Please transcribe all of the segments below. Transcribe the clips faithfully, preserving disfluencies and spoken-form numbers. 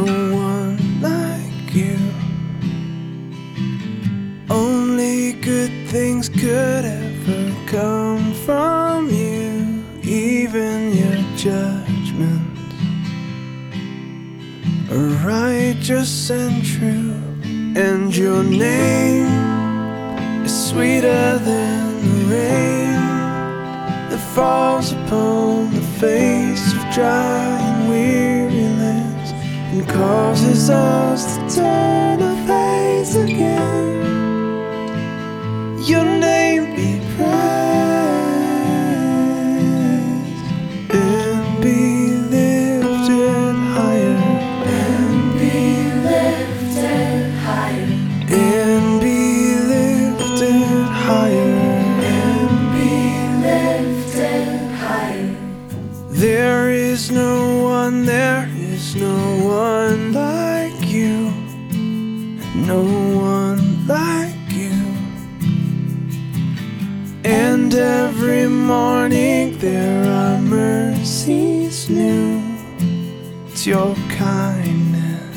one like you. Only good things could ever come from you. Even your judgments are righteous and true. And your name is sweeter than the rain that falls upon the face of dry and weary lands, and causes us to turn our face again. Your name be praised and be lifted higher, and be lifted higher, and be lifted higher, and be lifted higher. There is no one, there is no one like you, no one like you. And every morning there are mercies new. It's your kindness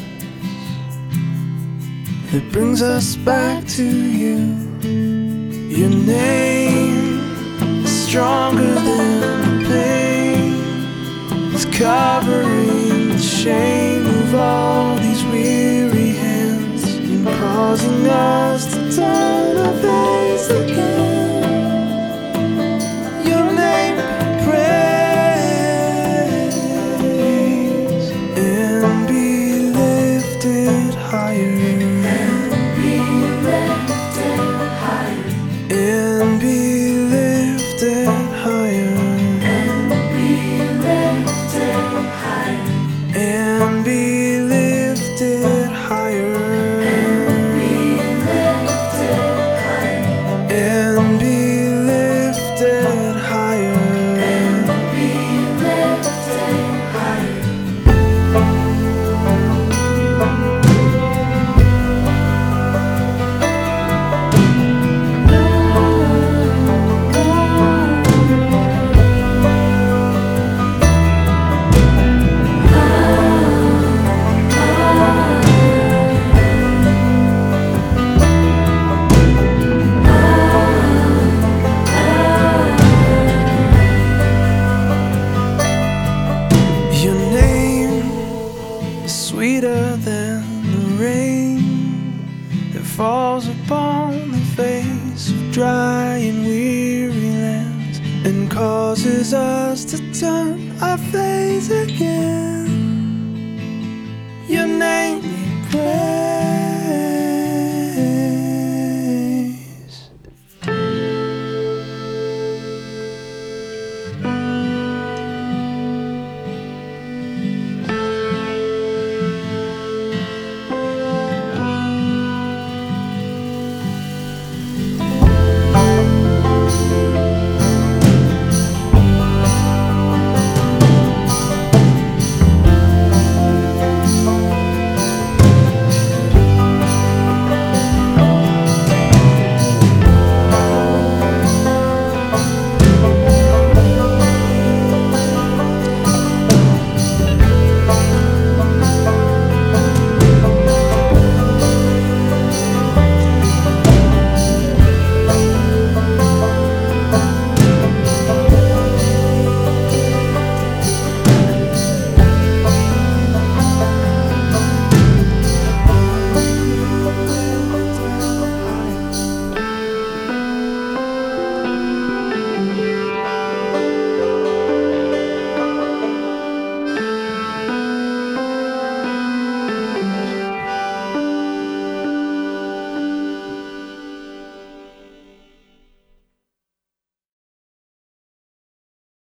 that brings us back to you. Your name is stronger than the pain. It's covering the shame of all these weary hands, and causing us to turn our face again. Your name be praised and be lifted higher, And be lifted higher, and be lifted higher, and be lifted higher, and be lifted higher, and be lifted higher, and be lifted higher. and be lifted higher. Your name is sweeter than the rain that falls upon the face of dry and weary lands, and causes us to turn our face again.